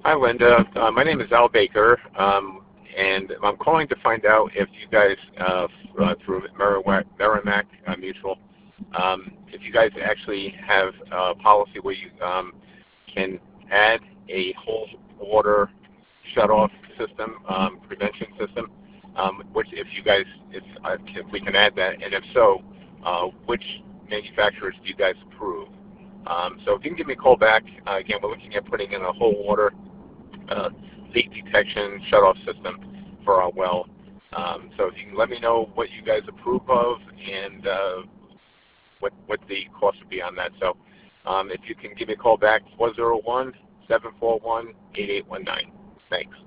Hi, Linda. My name is Al Baker, and I'm calling to find out if you guys, through Merrimack Mutual, if you guys actually have a policy where you can add a whole water shut-off system, prevention system, which if we can add that, and if so, which manufacturers do you guys approve? So if you can give me a call back, again, we're looking at putting in a whole water uh, leak detection shut-off system for our well. So if you can let me know what you guys approve of and what the cost would be on that. So if you can give me a call back, 401-741-8819. Thanks.